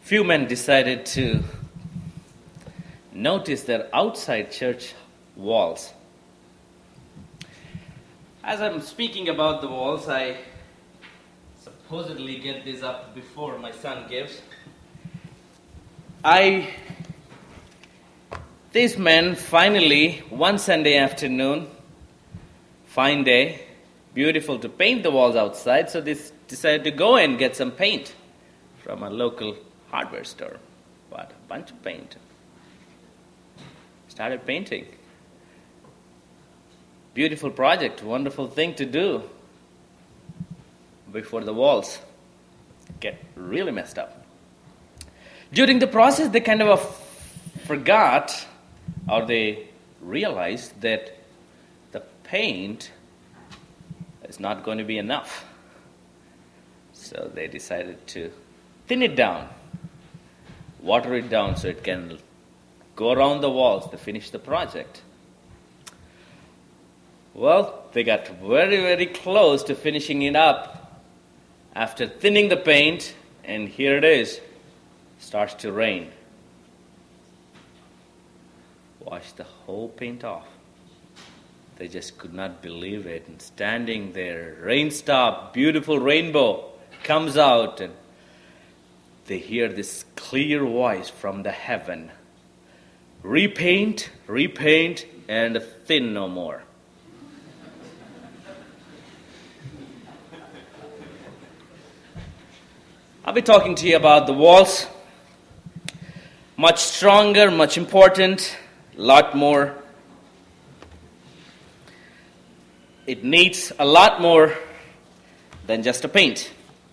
Few men decided to notice their outside church walls. As I'm speaking about the walls, I supposedly get this up before my son gives. These men finally, one Sunday afternoon, fine day, beautiful to paint the walls outside, so they decided to go and get some paint from a local hardware store. Bought a bunch of paint. Started painting. Beautiful project, wonderful thing to do before the walls get really messed up. During the process, they kind of forgot, or they realized that the paint is not going to be enough. So they decided to thin it down, water it down so it can go around the walls to finish the project. Well, they got very, very close to finishing it up after thinning the paint, and here it is. Starts to rain. Wash the whole paint off. They just could not believe it. And standing there, rain stopped, beautiful rainbow comes out, and they hear this clear voice from the heaven. Repaint, repaint, and thin no more. I'll be talking to you about the walls. Much stronger, much important, a lot more. It needs a lot more than just a paint.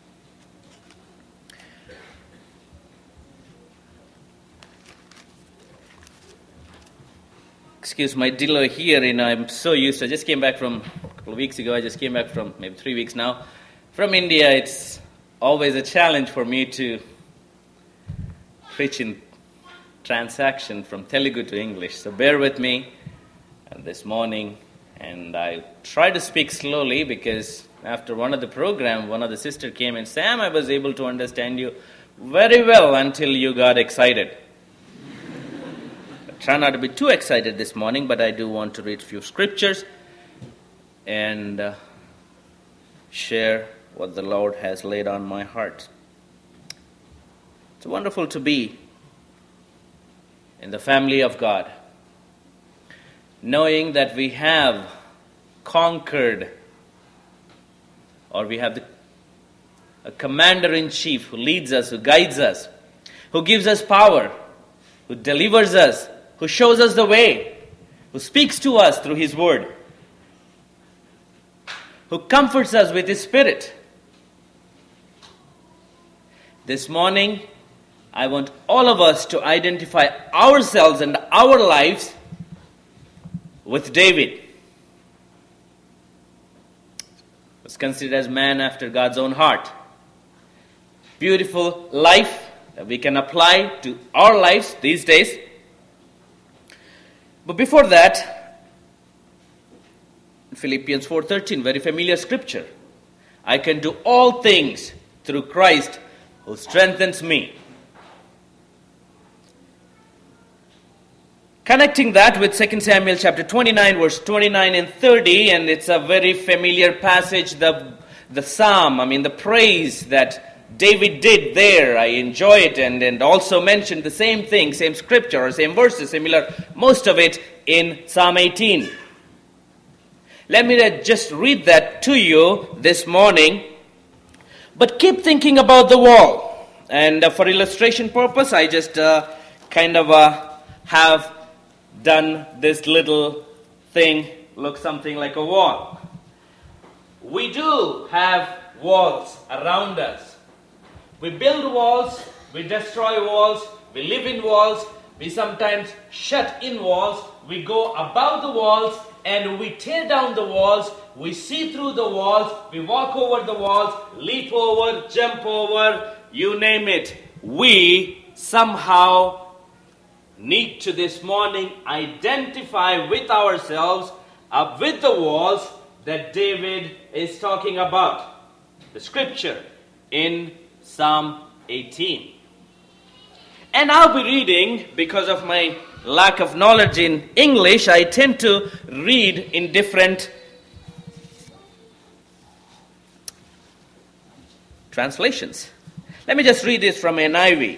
Excuse my delay here, I'm so used to, I just came back from, a couple of weeks ago, I just came back from, maybe 3 weeks now, from India. It's always a challenge for me to switch in transaction from Telugu to English. So bear with me this morning, and I try to speak slowly because after one of the program, one of the sisters came and Sam, I was able to understand you very well until you got excited. Try not to be too excited this morning, but I do want to read a few scriptures and share what the Lord has laid on my heart. It's wonderful to be in the family of God, knowing that we have conquered, or we have a commander-in-chief who leads us, who guides us, who gives us power, who delivers us, who shows us the way, who speaks to us through His Word, who comforts us with His Spirit. This morning, I want all of us to identify ourselves and our lives with David. He was considered as man after God's own heart. Beautiful life that we can apply to our lives these days. But before that, Philippians 4:13, very familiar scripture. I can do all things through Christ who strengthens me. Connecting that with 2 Samuel chapter 29, verse 29 and 30, and it's a very familiar passage, the psalm, the praise that David did there. I enjoy it and also mentioned the same thing, same scripture, or same verses, similar, most of it in Psalm 18. Let me just read that to you this morning. But keep thinking about the wall. And for illustration purpose, I just have done this little thing, look something like a wall. We do have walls around us. We build walls, we destroy walls, we live in walls, we sometimes shut in walls, we go above the walls, and we tear down the walls, we see through the walls, we walk over the walls, leap over, jump over, you name it. We somehow need to this morning identify with ourselves, with the walls that David is talking about. The scripture in Psalm 18. And I'll be reading, because of my lack of knowledge in English, I tend to read in different translations. Let me just read this from NIV.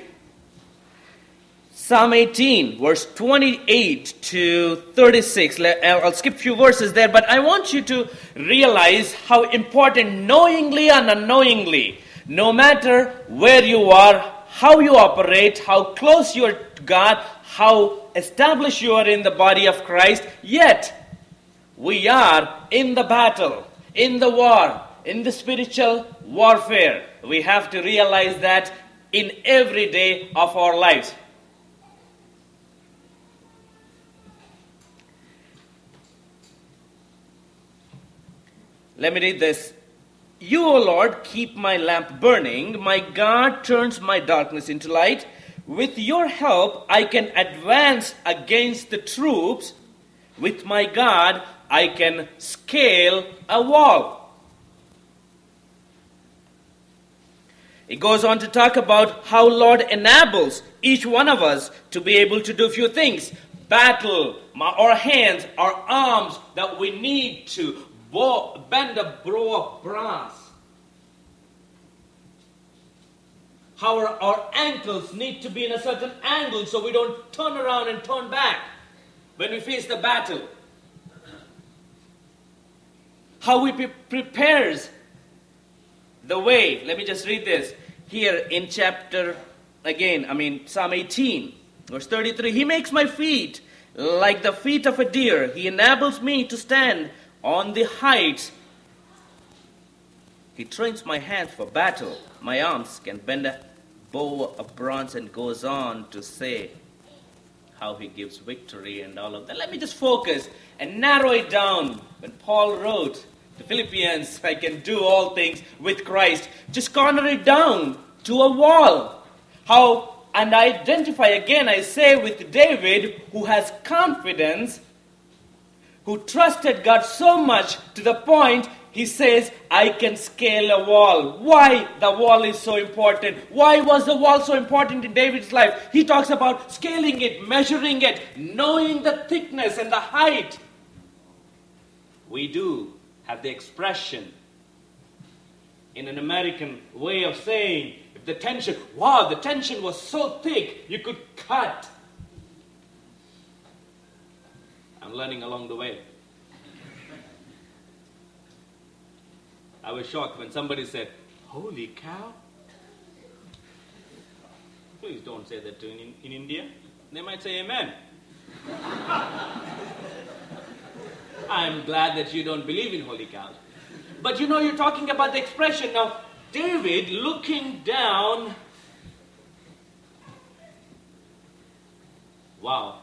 Psalm 18, verse 28 to 36. I'll skip a few verses there, but I want you to realize how important, knowingly and unknowingly, no matter where you are, how you operate, how close you are to God, how established you are in the body of Christ, yet we are in the battle, in the war, in the spiritual warfare. We have to realize that in every day of our lives. Let me read this. You, O Lord, keep my lamp burning. My God turns my darkness into light. With your help, I can advance against the troops. With my God, I can scale a wall. It goes on to talk about how Lord enables each one of us to be able to do a few things. Battle, our hands, our arms, that we need to bend a bow of brass. How our ankles need to be in a certain angle so we don't turn around and turn back when we face the battle. How we prepares the way. Let me just read this. Here in Psalm 18, verse 33. He makes my feet like the feet of a deer. He enables me to stand on the heights. He trains my hands for battle. My arms can bend a bow of bronze, and goes on to say how he gives victory and all of that. Let me just focus and narrow it down. When Paul wrote to Philippians, I can do all things with Christ. Just corner it down to a wall. And I identify again, I say, with David, who has confidence, who trusted God so much to the point he says, I can scale a wall. Why the wall is so important? Why was the wall so important in David's life? He talks about scaling it, measuring it, knowing the thickness and the height. We do have the expression in an American way of saying, if the tension was so thick, you could cut. I'm learning along the way. I was shocked when somebody said, holy cow. Please don't say that in India. They might say amen. I'm glad that you don't believe in holy cows. But you're talking about the expression. Now, David looking down. Wow.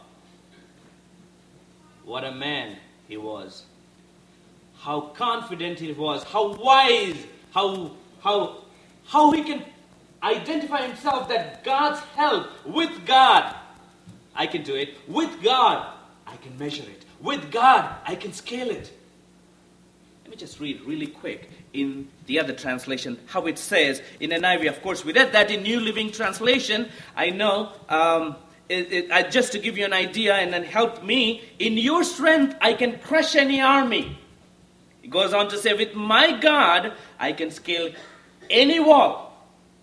What a man he was. How confident he was, how wise, how he can identify himself that God's help, with God, I can do it. With God, I can measure it. With God, I can scale it. Let me just read really quick in the other translation how it says in NIV. Of course, we read that in New Living Translation. I know, just to give you an idea and then help me, in your strength, I can crush any army. He goes on to say, with my God, I can scale any wall.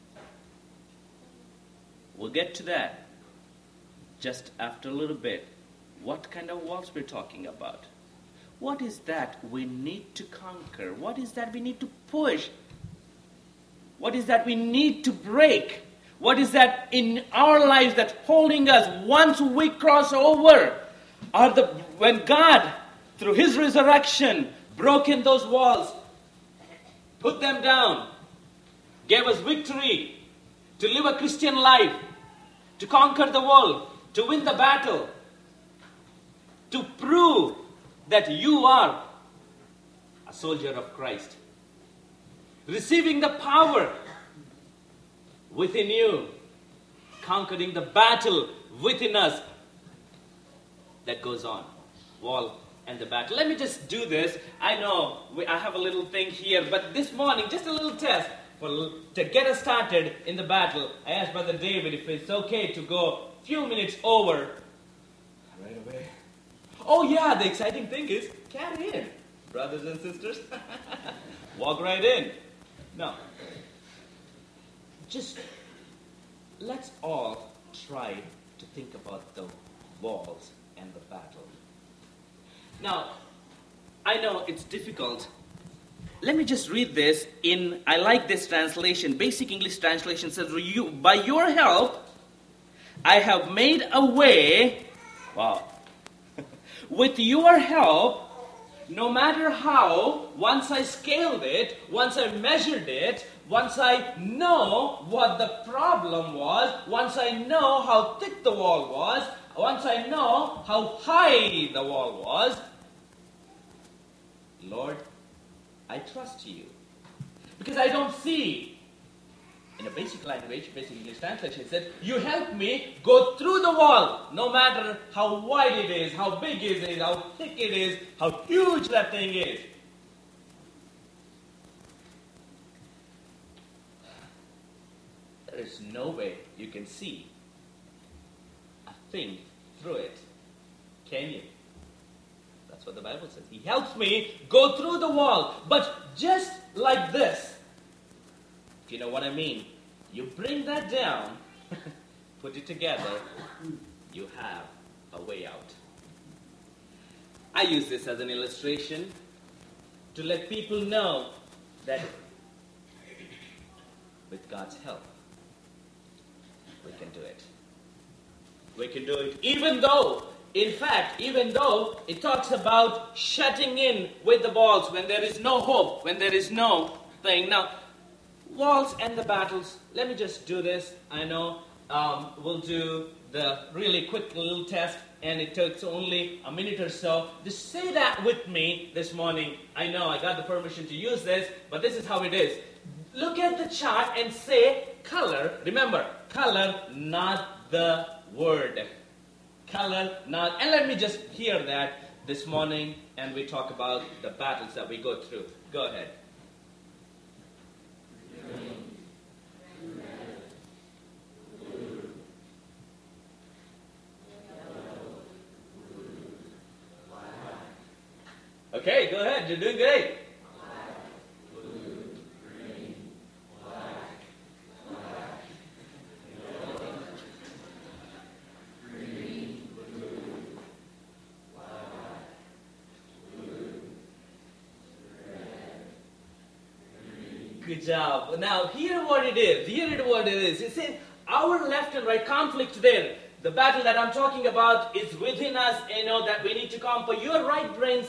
We'll get to that just after a little bit. What kind of walls we're talking about? What is that we need to conquer? What is that we need to push? What is that we need to break? What is that in our lives that's holding us once we cross over? When God, through His resurrection, broken those walls, put them down, gave us victory to live a Christian life, to conquer the world, to win the battle, to prove that you are a soldier of Christ, receiving the power within you, conquering the battle within us that goes on. Wall and the battle. Let me just do this. I know I have a little thing here, but this morning, just a little test. to get us started in the battle, I asked Brother David if it's okay to go a few minutes over. Right away. Oh yeah, the exciting thing is, carry in, brothers and sisters. Walk right in. No. Just let's all try to think about the walls and the battle. Now, I know it's difficult. Let me just read this I like this translation. Basic English translation says, by your help, I have made a way. Wow. With your help, no matter how, once I scaled it, once I measured it, once I know what the problem was, once I know how thick the wall was, once I know how high the wall was, Lord, I trust you. Because I don't see. In a basic language, basic English translation, it said, you help me go through the wall, no matter how wide it is, how big it is, how thick it is, how huge that thing is. There is no way you can see a thing through it. Can you? That's what the Bible says. He helps me go through the wall. But just like this, if you know what I mean, you bring that down, put it together, you have a way out. I use this as an illustration to let people know that with God's help, we can do it. We can do it even though it talks about shutting in with the walls when there is no hope, when there is no thing. Now, walls and the battles, let me just do this. I know we'll do the really quick little test, and it takes only a minute or so. Just say that with me this morning. I know I got the permission to use this, but this is how it is. Look at the chart and say color. Remember, color, not the word. Color, not. And let me just hear that this morning, and we talk about the battles that we go through. Go ahead. Okay, go ahead. You're doing great. Good job. Now, hear what it is. It says, our left and right conflict there. The battle that I'm talking about is within us, that we need to conquer. Your right brain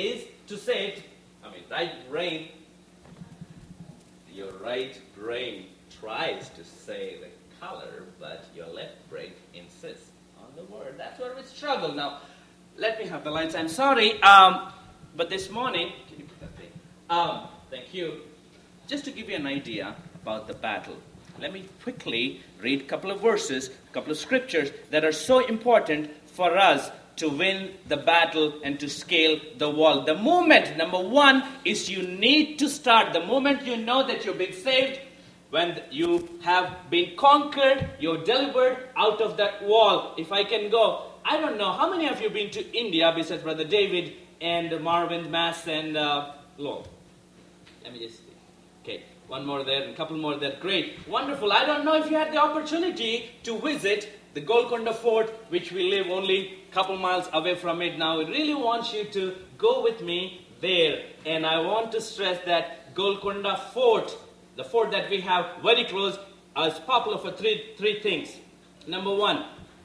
your right brain tries to say the color, but your left brain insists on the word. That's where we struggle. Now, let me have the lines. I'm sorry, but this morning, can you put that thing? Thank you. Just to give you an idea about the battle, let me quickly read a couple of verses, a couple of scriptures that are so important for us to win the battle and to scale the wall. The moment, number one, is you need to start. The moment you know that you've been saved, when you have been conquered, you're delivered out of that wall. If I can go, I don't know, how many of you have been to India besides Brother David and Marvin, Mass, and Lowell? Let me just see. Okay, one more there and a couple more there. Great, wonderful. I don't know if you had the opportunity to visit the Golconda Fort, which we live only a couple miles away from it now. I really want you to go with me there. And I want to stress that Golconda Fort, the fort that we have very close, is popular for three things. Number one,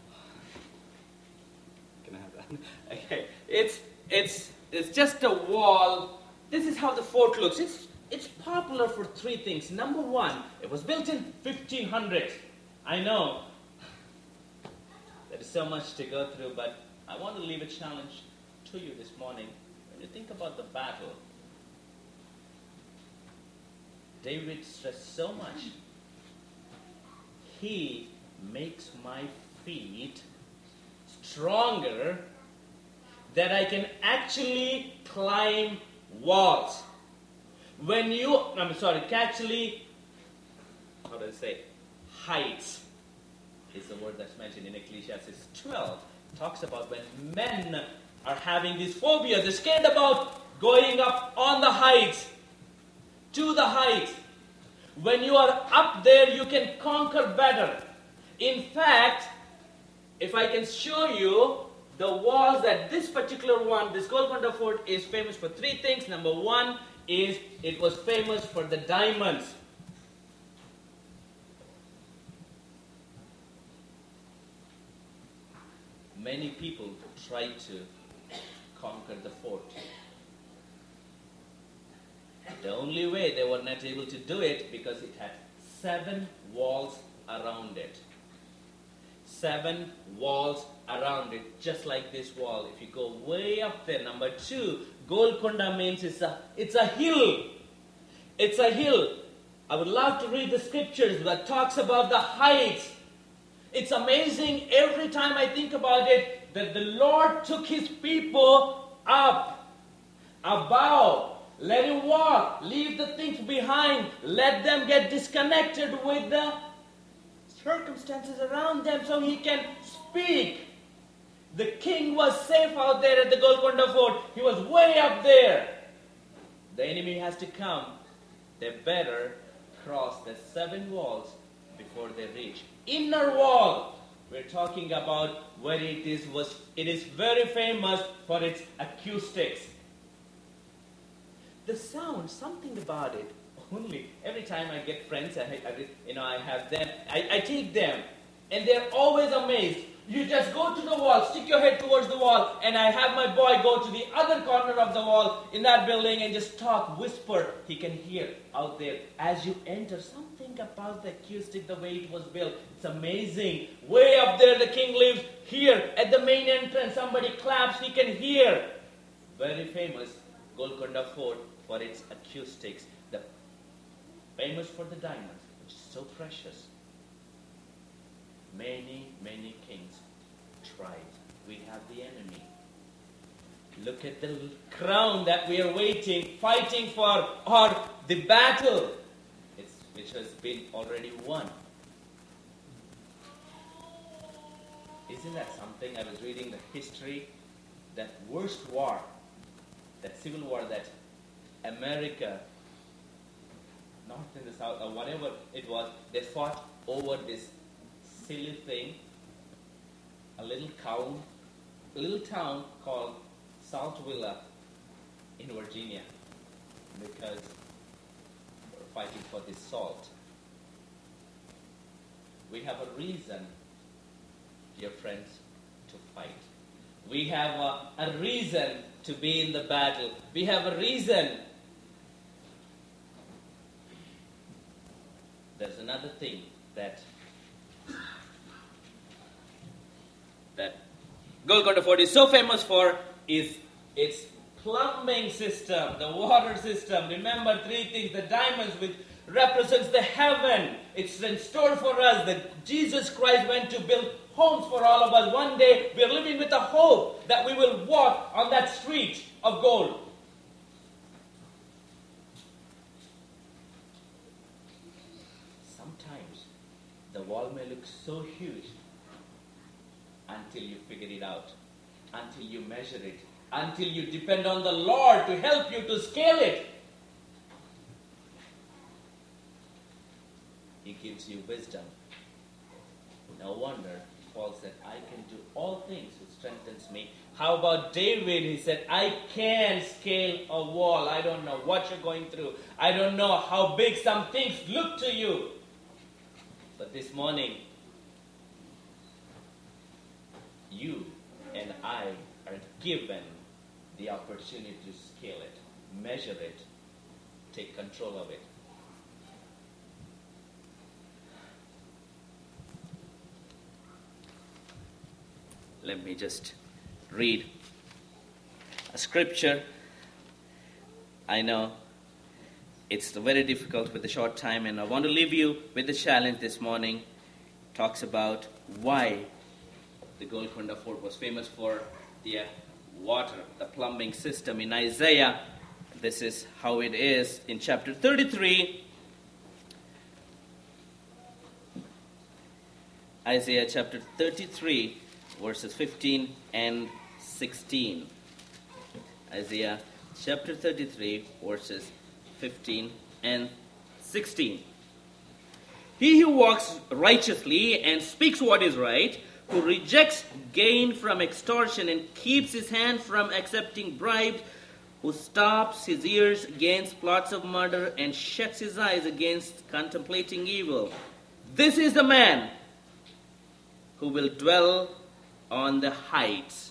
can I have that? Okay, it's just a wall. This is how the fort looks. It's popular for three things. Number one, it was built in 1500. I know there is so much to go through, but I want to leave a challenge to you this morning. When you think about the battle, David stressed so much. He makes my feet stronger that I can actually climb walls. Actually how do I say, heights is the word that's mentioned in Ecclesiastes 12. It talks about when men are having this phobia, they're scared about going up on the heights, to the heights. When you are up there, you can conquer better. In fact, if I can show you the walls that this particular one, this Golconda Fort is famous for three things. Number one is it was famous for the diamonds. Many people tried to conquer the fort. The only way they were not able to do it because it had 7 walls around it. 7 walls around it, just like this wall. If you go way up there, number 2, Golconda means it's a hill. It's a hill. I would love to read the scriptures that talks about the heights. It's amazing every time I think about it that the Lord took his people up, above. Let him walk, leave the things behind, let them get disconnected with the circumstances around them so he can speak. The king was safe out there at the Golconda Fort. He was way up there. The enemy has to come. They better cross the 7 walls before they reach. Inner wall, we're talking about where it is very famous for its acoustics. The sound, something about it. Only every time I get friends, I have them, I take them, and they're always amazed. You just go to the wall, stick your head towards the wall, and I have my boy go to the other corner of the wall in that building and just talk, whisper. He can hear out there as you enter. Something about the acoustic, the way it was built. It's amazing. Way up there, the king lives. Here at the main entrance, somebody claps, he can hear. Very famous Golconda Fort for its acoustics. Famous for the diamonds, which is so precious. Many, many kings tried. We have the enemy. Look at the crown that we are fighting for, or the battle, which has been already won. Isn't that something? I was reading the history, that worst war, that civil war that America, North and the South, or whatever it was, they fought over this silly thing, a little town called Saltvilla in Virginia, because they were fighting for this salt. We have a reason, dear friends, to fight. We have a reason to be in the battle. We have a reason. There's another thing that Golconda Fort is so famous for is its plumbing system, the water system. Remember 3 things. The diamonds, which represents the heaven. It's in store for us that Jesus Christ went to build homes for all of us. One day we are living with a hope that we will walk on that street of gold. Sometimes the wall may look so huge until you figure it out, until you measure it, until you depend on the Lord to help you to scale it. He gives you wisdom. No wonder Paul said, I can do all things who strengthens me. How about David? He said, I can scale a wall. I don't know what you're going through. I don't know how big some things look to you. But this morning, you and I are given the opportunity to scale it, measure it, take control of it. Let me just read a scripture. I know it's very difficult with the short time, and I want to leave you with the challenge this morning. It talks about why the Golconda Fort was famous for the water, the plumbing system. In Isaiah, this is how it is. In chapter 33, Isaiah chapter 33, verses 15 and 16. Isaiah chapter 33, verses 15 and 16. He who walks righteously and speaks what is right, who rejects gain from extortion and keeps his hand from accepting bribes, who stops his ears against plots of murder and shuts his eyes against contemplating evil. This is the man who will dwell on the heights,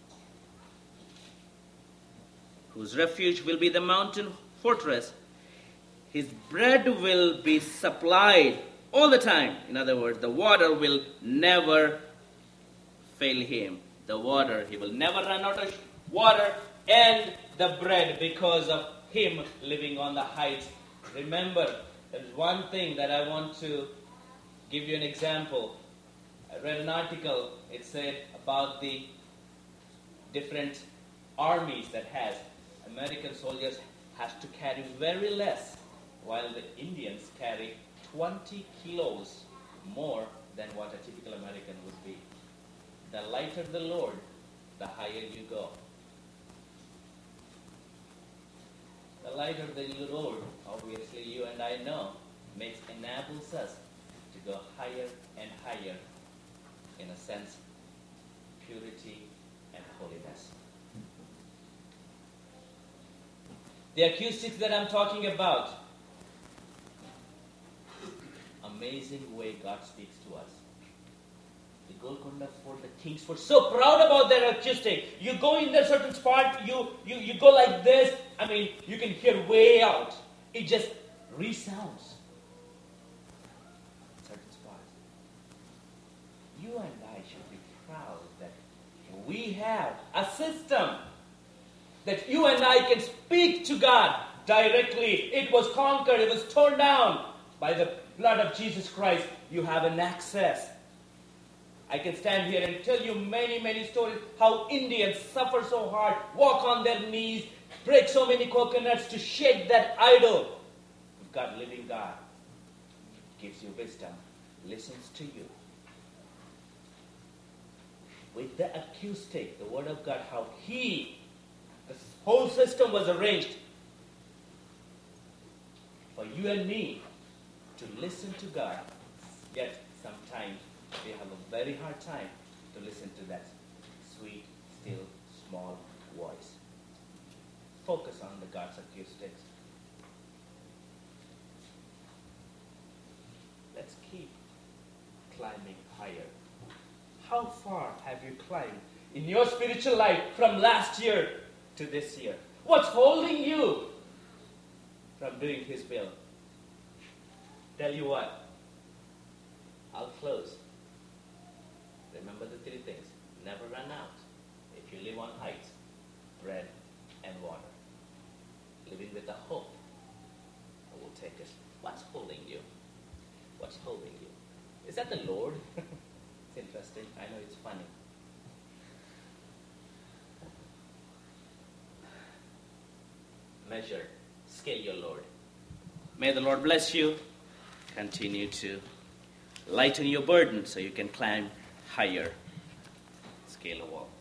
whose refuge will be the mountain fortress. His bread will be supplied all the time. In other words, the water will never fail him. The water, he will never run out of water, and the bread because of him living on the heights. Remember, there's one thing that I want to give you an example. I read an article, it said about the different armies that has. American soldiers have to carry very less, while the Indians carry 20 kilos more than what a typical American would be. The lighter the load, the higher you go. The lighter the load, obviously you and I know, enables us to go higher and higher, in a sense, purity and holiness. The acoustics that I'm talking about, amazing way God speaks to us. The Golconda Fort, the kings were so proud about their acoustic. You go in a certain spot, you go like this. I mean, you can hear way out. It just resounds. Certain spots. You and I should be proud that we have a system that you and I can speak to God directly. It was conquered. It was torn down by the blood of Jesus Christ. You have an access. I can stand here and tell you many, many stories how Indians suffer so hard, walk on their knees, break so many coconuts to shake that idol. You've got living God. Gives you wisdom, listens to you. With the acoustic, the Word of God, how the whole system was arranged for you and me to listen to God. Yet sometimes we have a very hard time to listen to that sweet, still, small voice. Focus on the God's acoustics. Let's keep climbing higher. How far have you climbed in your spiritual life from last year to this year? What's holding you from doing His will? Tell you what, I'll close. Remember the three things. Never run out. If you live on heights, bread and water. Living with a hope that will take us. What's holding you? What's holding you? Is that the Lord? It's interesting. I know it's funny. Measure, scale your Lord. May the Lord bless you. Continue to lighten your burden so you can climb higher. Scale a wall.